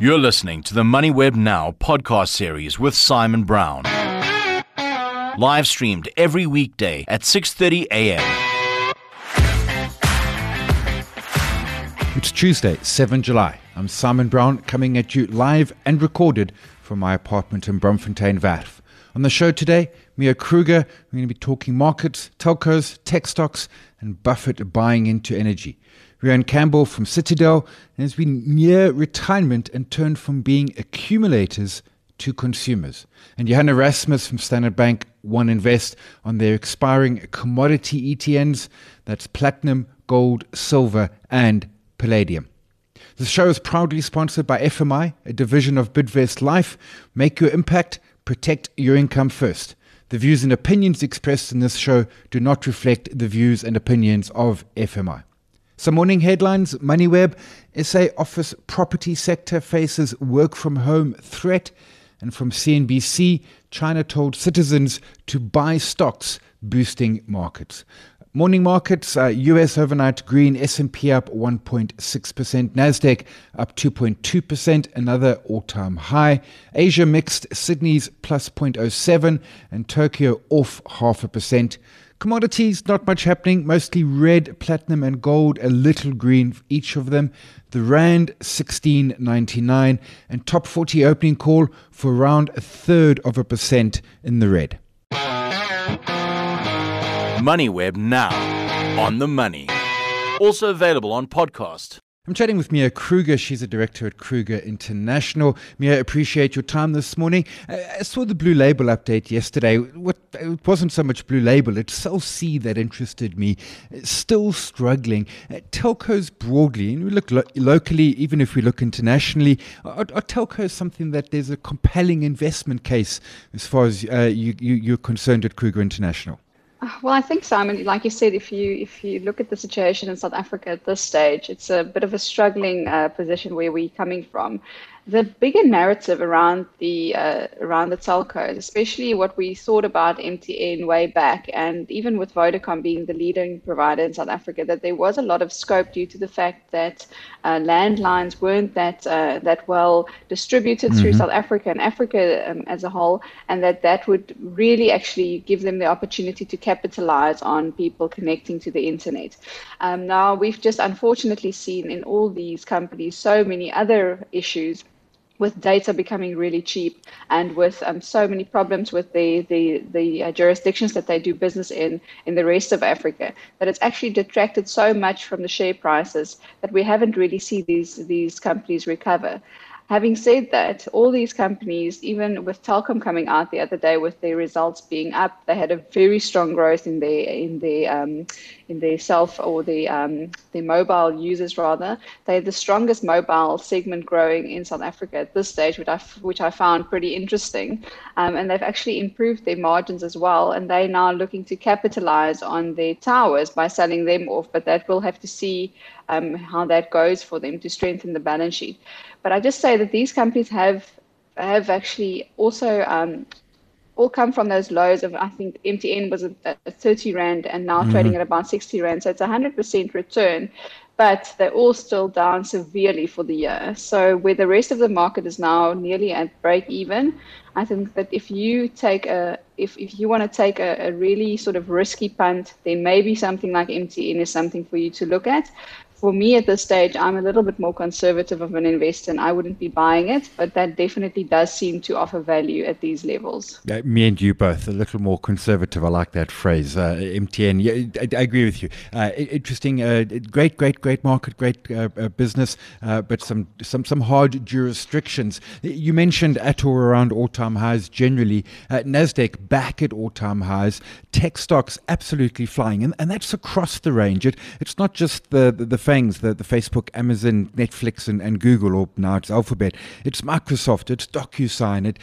You're listening to the MoneyWeb Now podcast series with Simon Brown. Live streamed every weekday at 6:30 a.m. It's Tuesday, 7 July. I'm Simon Brown, coming at you live and recorded from my apartment in Bloemfontein, Werf. On the show today, Mia Kruger. We're going to be talking markets, telcos, tech stocks, and Buffett buying into energy. Rian Campbell from Citadel has been near retirement and turned from being accumulators to consumers. And Johanna Rasmus from Standard Bank, One Invest, on their expiring commodity ETNs. That's platinum, gold, silver, and palladium. The show is proudly sponsored by FMI, a division of Bidvest Life. Make your impact, protect your income first. The views and opinions expressed in this show do not reflect the views and opinions of FMI. Some morning headlines. MoneyWeb: SA office property sector faces work from home threat. And from CNBC, China told citizens to buy stocks, boosting markets. Morning markets, US overnight green, S&P up 1.6%, Nasdaq up 2.2%, another all-time high. Asia mixed, Sydney's plus 0.07 and Tokyo off 0.5%. Commodities, not much happening, mostly red, platinum and gold, a little green for each of them. The Rand 16.99 and top 40 opening call for around 1/3% in the red. MoneyWeb Now, on the money. Also available on podcast. I'm chatting with Mia Kruger. She's a director at Kruger International. Mia, appreciate your time this morning. I saw the Blue Label update yesterday. It wasn't so much Blue Label, it's Cell C that interested me. Still struggling. Telcos broadly, and we look locally, even if we look internationally, are telcos something that there's a compelling investment case as far as you're concerned at Kruger International? Well, I think, Simon, like you said, if you look at the situation in South Africa at this stage, it's a bit of a struggling position where we're coming from. The bigger narrative around the telcos, especially what we thought about MTN way back, and even with Vodacom being the leading provider in South Africa, that there was a lot of scope due to the fact that landlines weren't that well distributed through South Africa and Africa as a whole, and that would really actually give them the opportunity to capitalize on people connecting to the internet. Now, we've just unfortunately seen in all these companies so many other issues, with data becoming really cheap and with so many problems with the jurisdictions that they do business in the rest of Africa, that it's actually detracted so much from the share prices that we haven't really seen these companies recover. Having said that, all these companies, even with Telkom coming out the other day with their results being up, they had a very strong growth in their mobile users rather. They're the strongest mobile segment growing in South Africa at this stage, which I found pretty interesting. And they've actually improved their margins as well, and they're now looking to capitalize on their towers by selling them off. But that we'll have to see how that goes for them to strengthen the balance sheet. But I just say that these companies have actually also all come from those lows of, I think MTN was at 30 Rand and now trading at about 60 Rand. So it's 100% return, but they're all still down severely for the year. So where the rest of the market is now nearly at break even, I think that if you want to take a really sort of risky punt, then maybe something like MTN is something for you to look at. For me at this stage, I'm a little bit more conservative of an investor and I wouldn't be buying it, but that definitely does seem to offer value at these levels. Me and you both, a little more conservative. I like that phrase. MTN, yeah, I agree with you. Interesting, great market, great business, but some hard jurisdictions. You mentioned at or around all-time highs generally. Nasdaq back at all-time highs. Tech stocks absolutely flying, and that's across the range. It's not just the FANGs, the Facebook, Amazon, Netflix, and Google, or now it's Alphabet. It's Microsoft, it's DocuSign.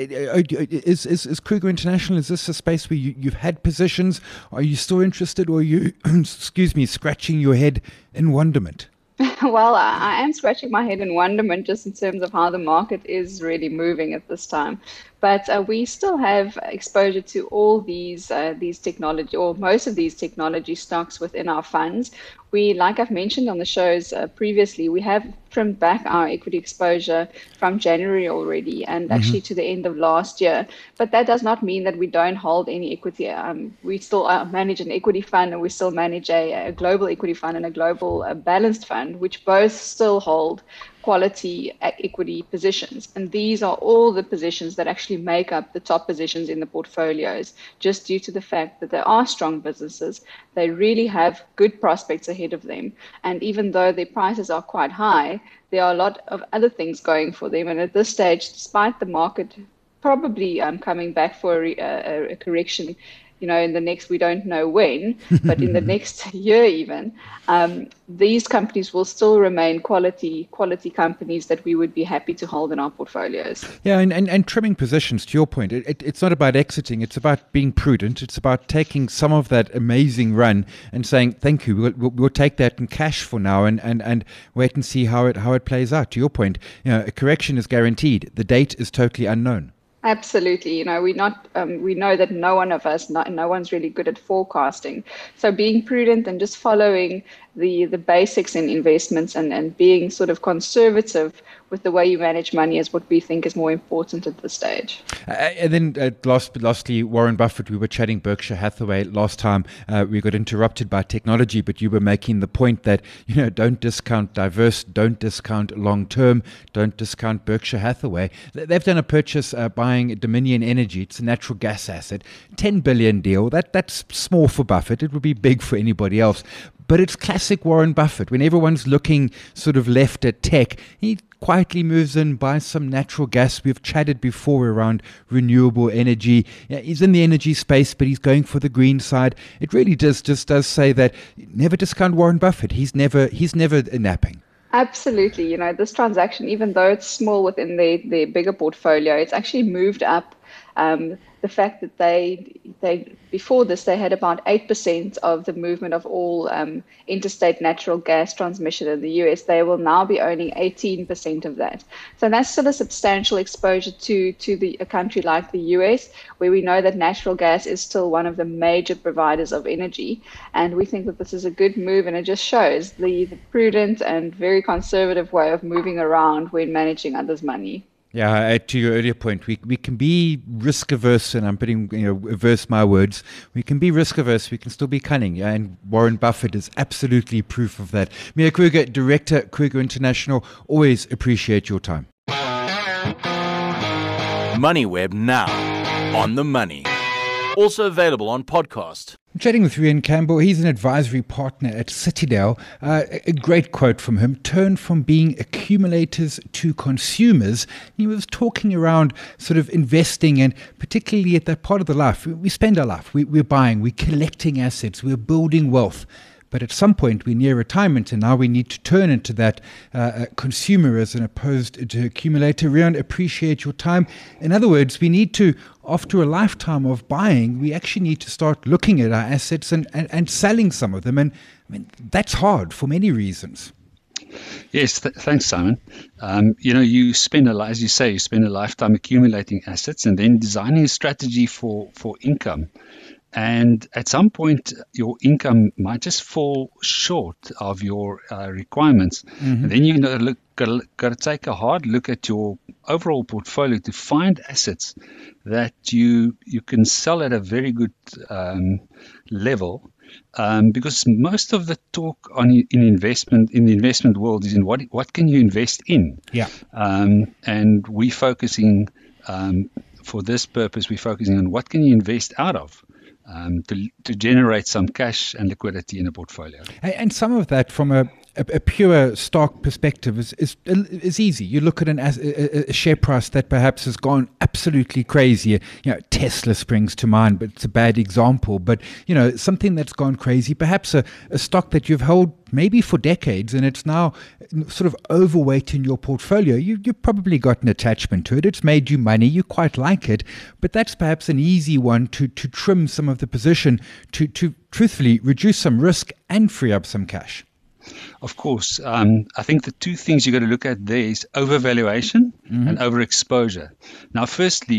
Is Kruger International, is this a space where you've had positions? Are you still interested, or are you, scratching your head in wonderment? Well, I am scratching my head in wonderment just in terms of how the market is really moving at this time. But we still have exposure to all these technology, or most of these technology stocks within our funds. We, like I've mentioned on the shows previously, we have trimmed back our equity exposure from January already, and actually to the end of last year. But that does not mean that we don't hold any equity. We still manage an equity fund, and we still manage a global equity fund and a global balanced fund, which both still hold quality equity positions. And these are all the positions that actually make up the top positions in the portfolios, just due to the fact that they are strong businesses. They really have good prospects ahead of them. And even though their prices are quite high, there are a lot of other things going for them. And at this stage, despite the market probably coming back for a correction, in the next, we don't know when, but in the next year even, these companies will still remain quality companies that we would be happy to hold in our portfolios. Yeah, and trimming positions, to your point, it's not about exiting, it's about being prudent. It's about taking some of that amazing run and saying, thank you, we'll take that in cash for now and wait and see how it plays out. To your point, a correction is guaranteed. The date is totally unknown. Absolutely. We know that no one's really good at forecasting. So being prudent and just following the basics in investments and being sort of conservative with the way you manage money is what we think is more important at this stage. And then lastly, Warren Buffett, we were chatting Berkshire Hathaway last time. We got interrupted by technology, but you were making the point that, don't discount diverse, don't discount long-term, don't discount Berkshire Hathaway. They've done a purchase buying Dominion Energy. It's a natural gas asset, $10 billion deal. That's small for Buffett. It would be big for anybody else. But it's classic Warren Buffett. When everyone's looking sort of left at tech, he quietly moves in, buys some natural gas. We've chatted before around renewable energy. Yeah, he's in the energy space, but he's going for the green side. It really just does say that never discount Warren Buffett. He's never napping. Absolutely. This transaction, even though it's small within their bigger portfolio, it's actually moved up. The fact that they before this, they had about 8% of the movement of all interstate natural gas transmission in the US. They will now be owning 18% of that. So that's still a substantial exposure to a country like the US, where we know that natural gas is still one of the major providers of energy. And we think that this is a good move, and it just shows the prudent and very conservative way of moving around when managing others' money. Yeah, to your earlier point, we can be risk averse, and I'm putting averse my words. We can be risk averse, we can still be cunning, and Warren Buffett is absolutely proof of that. Mia Kruger, Director, Kruger International, always appreciate your time. MoneyWeb now, on the money. Also available on podcast. I'm chatting with Rian Campbell. He's an advisory partner at Citadel. A great quote from him: turn from being accumulators to consumers. He was talking around sort of investing, and particularly at that part of the life. We spend our life. We're buying, we're collecting assets, we're building wealth. But at some point, we're near retirement, and now we need to turn into that consumer as opposed to accumulator. Rian, appreciate your time. In other words, we need to, after a lifetime of buying, we actually need to start looking at our assets and selling some of them. And I mean, that's hard for many reasons. Yes, thanks, Simon. You spend as you say, you spend a lifetime accumulating assets and then designing a strategy for income. And at some point, your income might just fall short of your requirements. Mm-hmm. And then you got to take a hard look at your overall portfolio to find assets that you can sell at a very good level. Because most of the talk in the investment world is in what can you invest in. Yeah. And we're focusing for this purpose. We're focusing on what can you invest out of. To generate some cash and liquidity in a portfolio. And some of that from a pure stock perspective is easy. You look at a share price that perhaps has gone absolutely crazy. Tesla springs to mind, but it's a bad example. But, something that's gone crazy, perhaps a stock that you've held maybe for decades, and it's now sort of overweight in your portfolio. You've probably got an attachment to it. It's made you money. You quite like it. But that's perhaps an easy one to trim some of the position, to truthfully reduce some risk and free up some cash. Of course. I think the two things you got to look at there is overvaluation and overexposure. Now, firstly,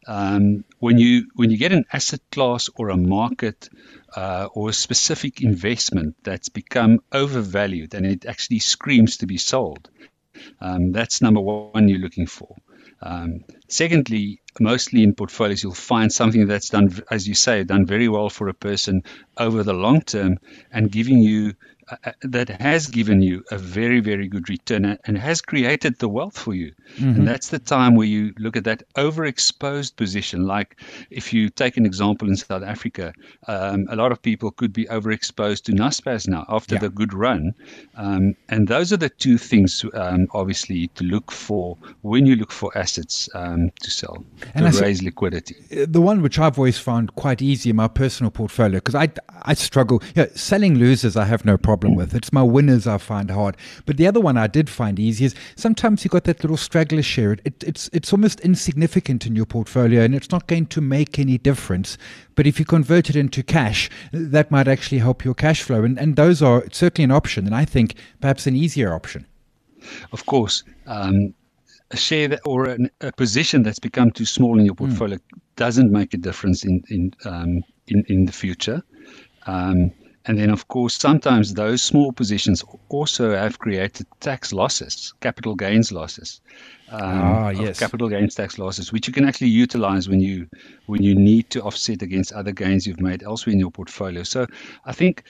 when you get an asset class or a market or a specific investment that's become overvalued and it actually screams to be sold, that's number one you're looking for. Secondly, mostly in portfolios, you'll find something that's done, as you say, done very well for a person over the long term and giving you that has given you a very, very good return and has created the wealth for you. And that's the time where you look at that overexposed position. Like if you take an example in South Africa, a lot of people could be overexposed to Naspers now after the good run. And those are the two things, obviously, to look for when you look for assets to sell, to raise liquidity. The one which I've always found quite easy in my personal portfolio, because I struggle. Selling losers I have no problem with. It's my winners I find hard. But the other one I did find easy is sometimes you've got that little straggler share. It's almost insignificant in your portfolio and it's not going to make any difference. But if you convert it into cash, that might actually help your cash flow. And those are certainly an option, and I think perhaps an easier option. Of course. A share or a position that's become too small in your portfolio doesn't make a difference in the future. And then, of course, sometimes those small positions also have created tax losses, capital gains losses, capital gains tax losses, which you can actually utilize when you need to offset against other gains you've made elsewhere in your portfolio. So I think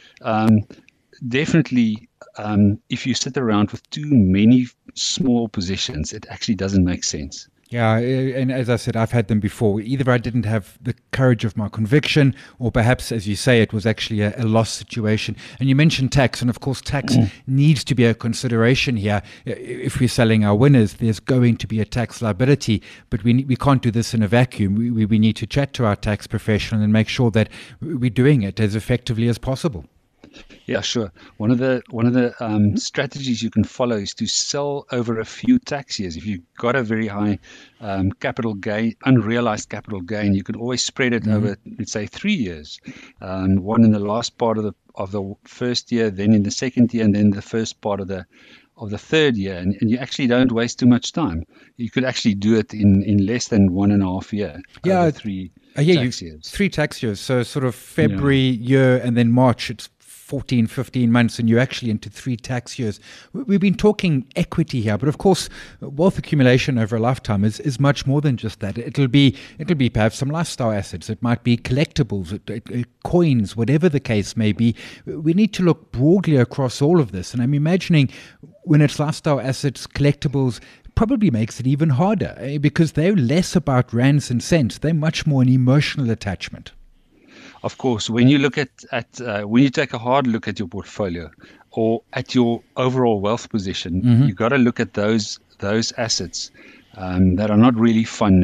definitely if you sit around with too many small positions, it actually doesn't make sense. Yeah, and as I said, I've had them before. Either I didn't have the courage of my conviction, or perhaps, as you say, it was actually a loss situation. And you mentioned tax, and of course, tax needs to be a consideration here. If we're selling our winners, there's going to be a tax liability, but we can't do this in a vacuum. We need to chat to our tax professional and make sure that we're doing it as effectively as possible. Yeah, sure. One of the strategies you can follow is to sell over a few tax years. If you've got a very high capital gain, unrealized capital gain, you can always spread it over, let's say, 3 years. One in the last part of the first year, then in the second year, and then the first part of the third year, and you actually don't waste too much time. You could actually do it in less than 1.5 years. Yeah, 3 tax years. 3 tax years. So sort of February, year, and then March. It's 14, 15 months, and you're actually into 3 tax years. We've been talking equity here, but of course, wealth accumulation over a lifetime is much more than just that. It'll be perhaps some lifestyle assets. It might be collectibles, coins, whatever the case may be. We need to look broadly across all of this. And I'm imagining when it's lifestyle assets, collectibles, probably makes it even harder because they're less about rands and cents. They're much more an emotional attachment. Of course, when you look at when you take a hard look at your portfolio or at your overall wealth position, you've got to look at those assets that are not really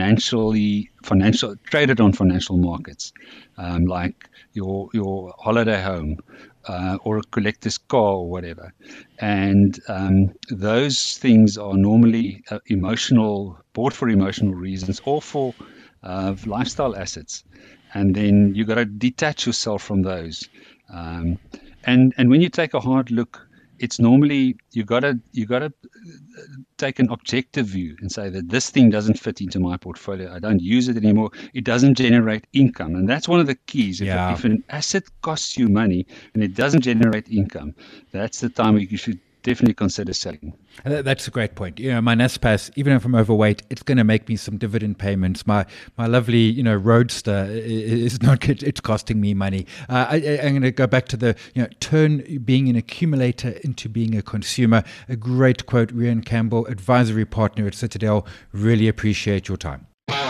traded on financial markets, like your holiday home or a collector's car or whatever. And those things are normally bought for emotional reasons or for lifestyle assets. And then you got to detach yourself from those. And when you take a hard look, it's normally you got to take an objective view and say that this thing doesn't fit into my portfolio. I don't use it anymore. It doesn't generate income, and that's one of the keys. If an asset costs you money and it doesn't generate income, that's the time you should definitely consider selling. That's a great point. My Naspers, even if I'm overweight, it's going to make me some dividend payments. My lovely, Roadster is not good. It's costing me money. I'm going to go back to the, turn being an accumulator into being a consumer. A great quote, Rian Campbell, advisory partner at Citadel. Really appreciate your time.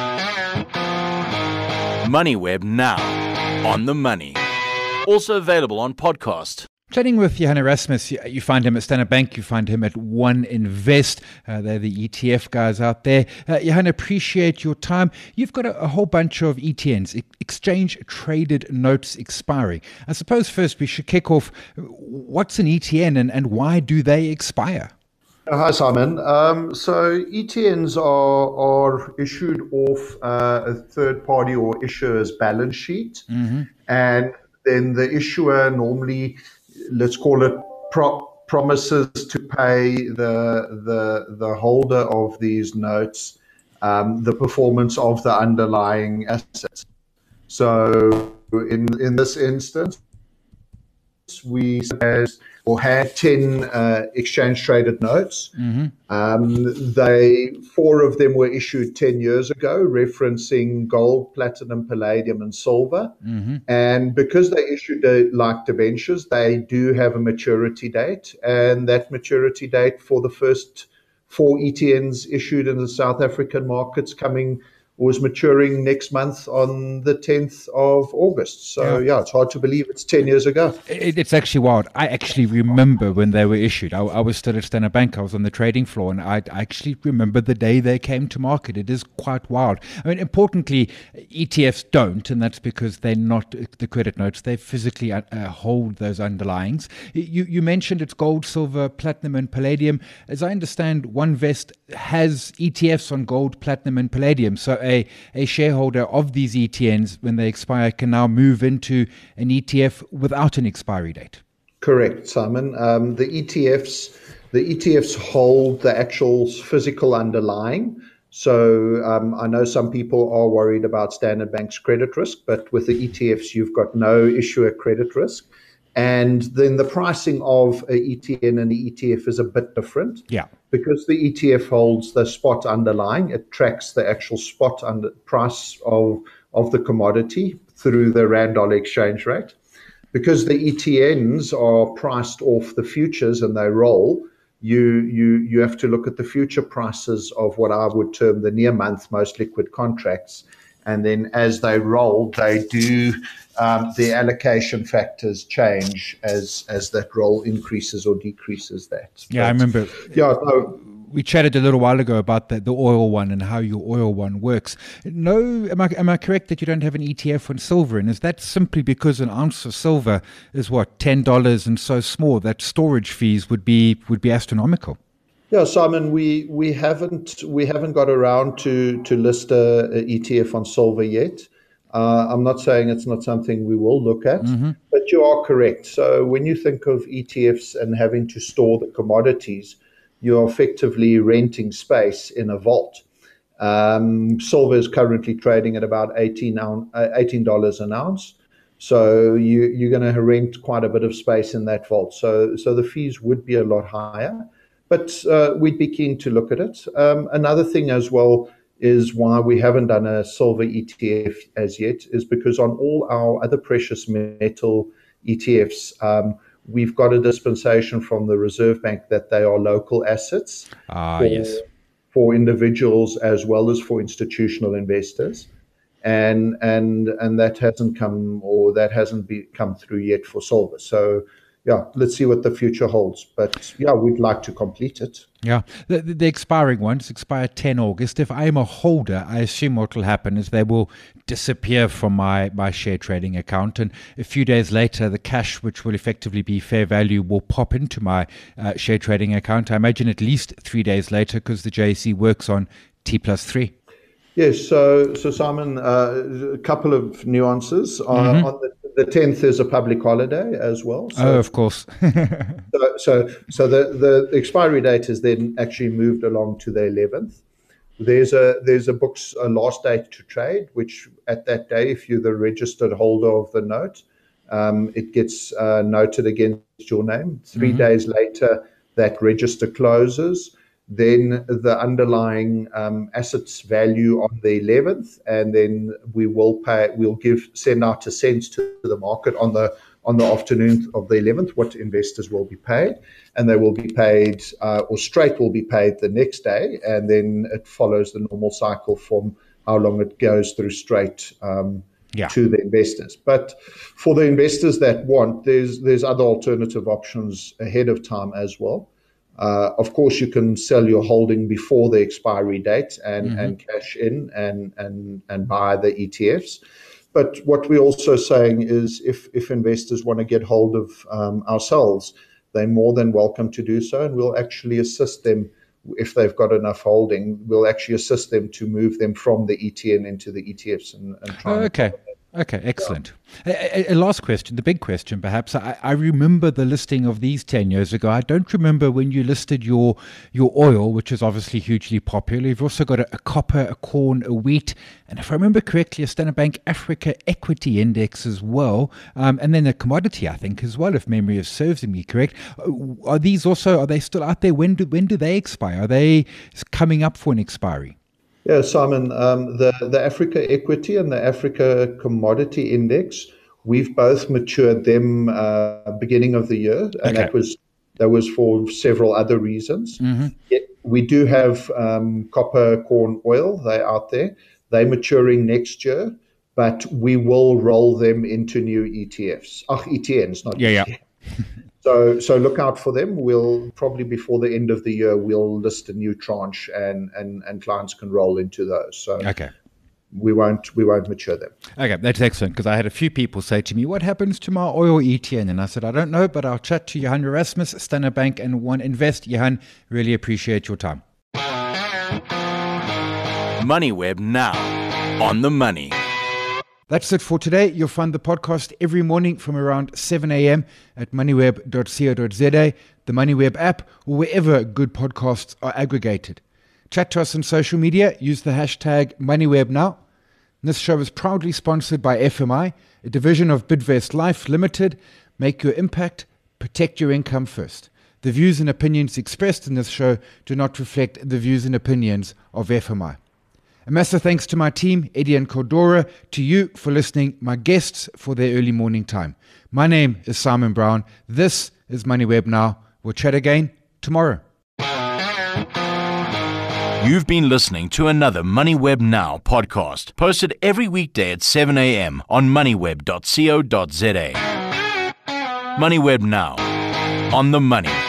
MoneyWeb now, on the money. Also available on podcast. Chatting with Johan Erasmus, you find him at Standard Bank, you find him at One Invest. They're the ETF guys out there. Johan, appreciate your time. You've got a whole bunch of ETNs, exchange traded notes expiring. I suppose first we should kick off, what's an ETN and why do they expire? Hi, Simon. So ETNs are issued off a third party or issuer's balance sheet. And then the issuer normally, let's call it, promises to pay the holder of these notes the performance of the underlying assets. So in this instance, we had 10 exchange traded notes. Four of them were issued 10 years ago, referencing gold, platinum, palladium, and silver. And because they issued like debentures, they do have a maturity date. And that maturity date for the first 4 ETNs issued in the South African markets was maturing next month on the 10th of August. So, it's hard to believe it's 10 years ago. It's actually wild. I actually remember when they were issued. I was still at Standard Bank. I was on the trading floor, and I actually remember the day they came to market. It is quite wild. I mean, importantly, ETFs don't, and that's because they're not the credit notes. They physically hold those underlyings. You mentioned it's gold, silver, platinum, and palladium. As I understand, OneVest has ETFs on gold, platinum, and palladium. So a shareholder of these ETNs, when they expire, can now move into an ETF without an expiry date. Correct, Simon. The ETFs hold the actual physical underlying. So I know some people are worried about Standard Bank's credit risk, but with the ETFs, you've got no issuer credit risk. And then the pricing of an ETN and the ETF is a bit different. Yeah. Because the ETF holds the spot underlying, it tracks the actual spot price of the commodity through the rand-dollar exchange rate. Because the ETNs are priced off the futures and they roll, you have to look at the future prices of what I would term the near month most liquid contracts. And then as they roll, they do the allocation factors change as that roll increases or decreases that. Yeah, I remember. Yeah, we chatted a little while ago about the oil one and how your oil one works. No, am I correct that you don't have an ETF on silver? And is that simply because an ounce of silver is what, $10 and so small that storage fees would be astronomical? Yeah, Simon, we haven't got around to list a ETF on silver yet. I'm not saying it's not something we will look at, but you are correct. So when you think of ETFs and having to store the commodities, you're effectively renting space in a vault. Silver is currently trading at about $18 an ounce. So you're going to rent quite a bit of space in that vault. So the fees would be a lot higher. But we'd be keen to look at it. Another thing as well is why we haven't done a silver ETF as yet is because on all our other precious metal ETFs, we've got a dispensation from the Reserve Bank that they are local assets for individuals as well as for institutional investors. And that hasn't come through yet for silver. So yeah, let's see what the future holds. But yeah, we'd like to complete it. Yeah, the expiring ones expire 10 August. If I'm a holder, I assume what will happen is they will disappear from my share trading account. And a few days later, the cash, which will effectively be fair value, will pop into my share trading account. I imagine at least 3 days later because the JSE works on T+3. Yes, so Simon, a couple of nuances. On the 10th is a public holiday as well. So, of course. so the expiry date is then actually moved along to the 11th. There's a last date to trade, which at that day, if you're the registered holder of the note, it gets noted against your name. 3 days later, that register closes. Then the underlying assets value on the 11th, and then we'll send out a cent to the market on the afternoon of the 11th what investors will be paid, and they will be paid or straight will be paid the next day, and then it follows the normal cycle from how long it goes through straight to the investors. But for the investors that want, there's other alternative options ahead of time as well. Of course, you can sell your holding before the expiry date and cash in and buy the ETFs. But what we're also saying is if investors want to get hold of ourselves, they're more than welcome to do so. And we'll actually assist them if they've got enough holding. We'll actually assist them to move them from the ETN into the ETFs and try. Okay. Okay, excellent. A last question, the big question perhaps. I remember the listing of these 10 years ago. I don't remember when you listed your oil, which is obviously hugely popular. You've also got a copper, a corn, a wheat, and if I remember correctly, a Standard Bank Africa Equity Index as well, and then a commodity, I think, as well, if memory serves me correct. Are they still out there? When do they expire? Are they coming up for an expiry? Yeah, Simon, the Africa Equity and the Africa Commodity Index, we've both matured them beginning of the year, and Okay. that was for several other reasons. Mm-hmm. We do have copper, corn, oil. They're out there. They're maturing next year, but we will roll them into new ETFs. ETNs, not Yeah. ETFs. So look out for them. We'll probably before the end of the year we'll list a new tranche and clients can roll into those. So Okay. we won't mature them. Okay, that's excellent, because I had a few people say to me, what happens to my oil ETN? And I said, I don't know, but I'll chat to Johan Erasmus, Standard Bank and One Invest. Johan, really appreciate your time. MoneyWeb now, on the money. That's it for today. You'll find the podcast every morning from around 7 a.m. at moneyweb.co.za, the MoneyWeb app, or wherever good podcasts are aggregated. Chat to us on social media. Use the hashtag MoneyWebNow. This show is proudly sponsored by FMI, a division of Bidvest Life Limited. Make your impact, protect your income first. The views and opinions expressed in this show do not reflect the views and opinions of FMI. A massive thanks to my team, Eddie and Cordora, to you for listening, my guests for their early morning time. My name is Simon Brown. This is MoneyWeb Now. We'll chat again tomorrow. You've been listening to another MoneyWeb Now podcast, posted every weekday at 7 a.m. on moneyweb.co.za. MoneyWeb Now, on the money.